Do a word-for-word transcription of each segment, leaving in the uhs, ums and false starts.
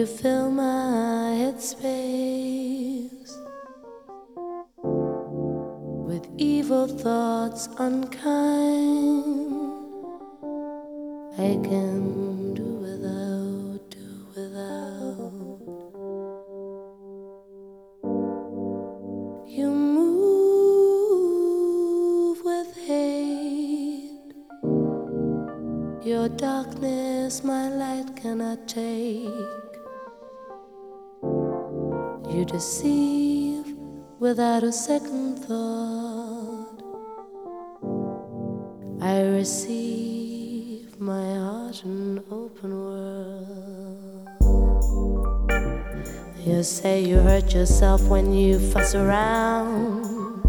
You fill my headspace with evil thoughts unkind. I can do without, do without. You move with hate. Your darkness my light cannot take. You deceive without a second thought. I receive my heart an open world. You say you hurt yourself when you fuss around,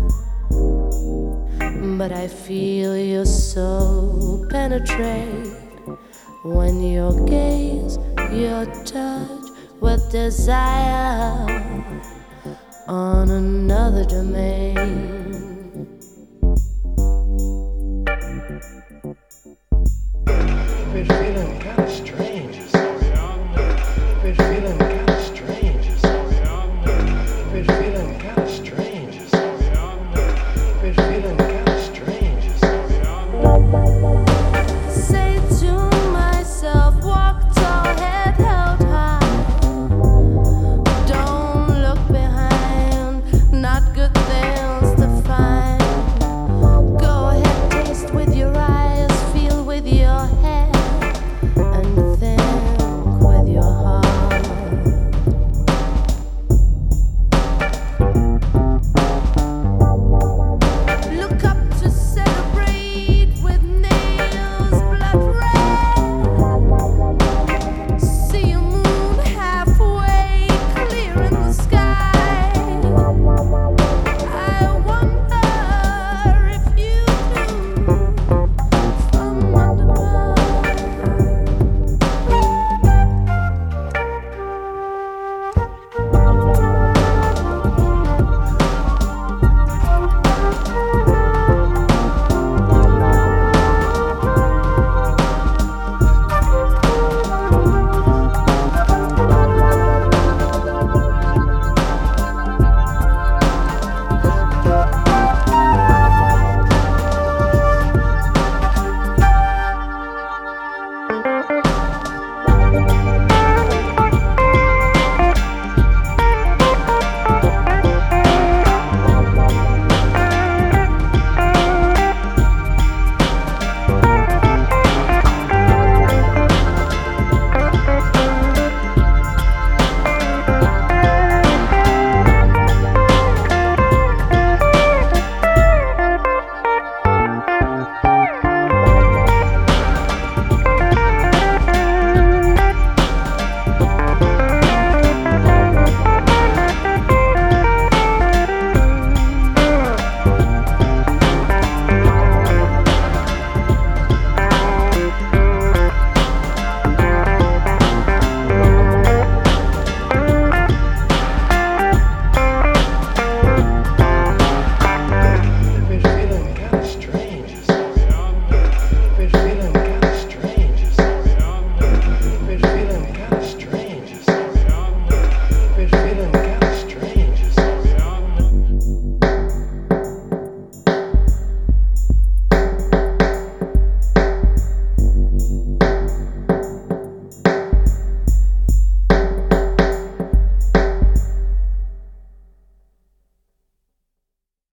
but I feel your soul penetrate when your gaze, your touch with desire on another domain.